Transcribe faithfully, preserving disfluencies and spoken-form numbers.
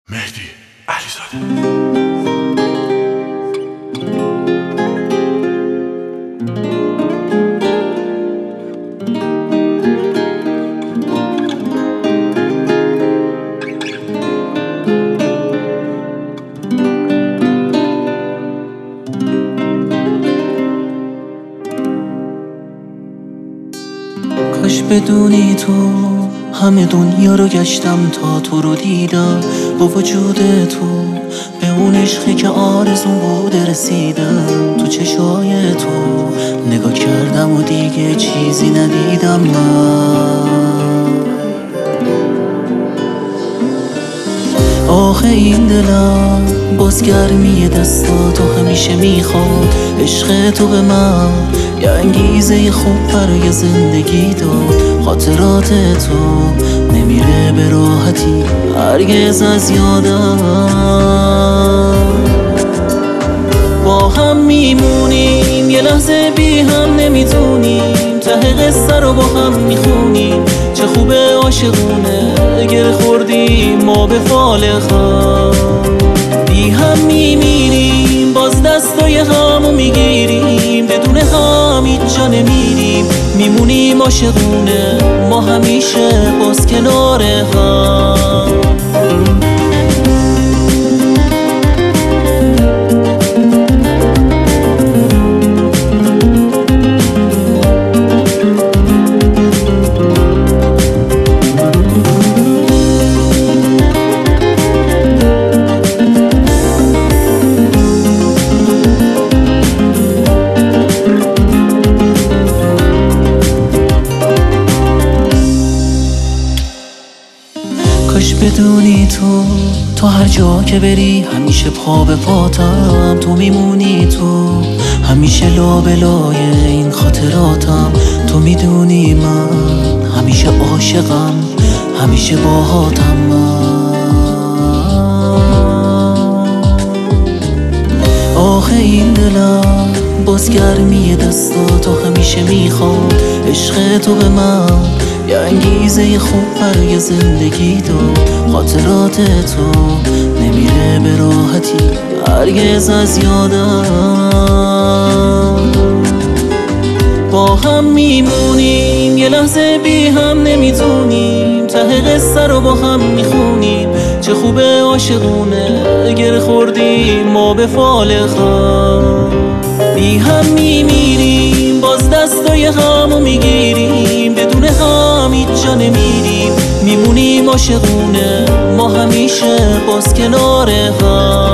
مهدی علیزاده. کاش بدونی تو همه دنیا رو گشتم تا تو رو دیدم، با وجود تو به اون عشقی که آرزون بوده رسیدم. تو چشای تو نگاه کردم و دیگه چیزی ندیدم من. آخه این دلم باز گرمی دستاتو همیشه میخواد. عشق تو به من یه انگیزه خوب برای زندگی داد. خاطرات تو نمیره به راحتی هرگز از یادم. با هم میمونیم یه لحظه بی هم نمیتونیم، ته قصه رو با هم میخونیم. چه خوبه عاشقونه گره خوردیم ما به فال خم. بی هم میمیریم باز دستای همو میگیریم، بدون هم هیچ جا نمیریم. میمونیم عاشقونه ما همیشه باز کنار هم. کاش بدونی تو تو هر جا که بری همیشه پا به پاتم. تو میمونی تو همیشه لابلای این خاطراتم. تو میدونی من همیشه عاشقم همیشه باهاتم من. آخه این دلم باز گرمی دستاتو همیشه میخواد. عشق تو به من یه انگیزه خوب برای زندگی داد. خاطرات تو نمیره به راحتی هرگز از یادم. با هم میمونیم یه لحظه بی هم نمیتونیم، ته قصه رو با هم میخونیم. چه خوبه عاشقونه گره خوردیم ما به فال خم. بی هم میمیریم باز دستای همو میگیریم، بدون هم هیچ جا نمیریم. میمونیم عاشقونه ما همیشه باز کنار هم.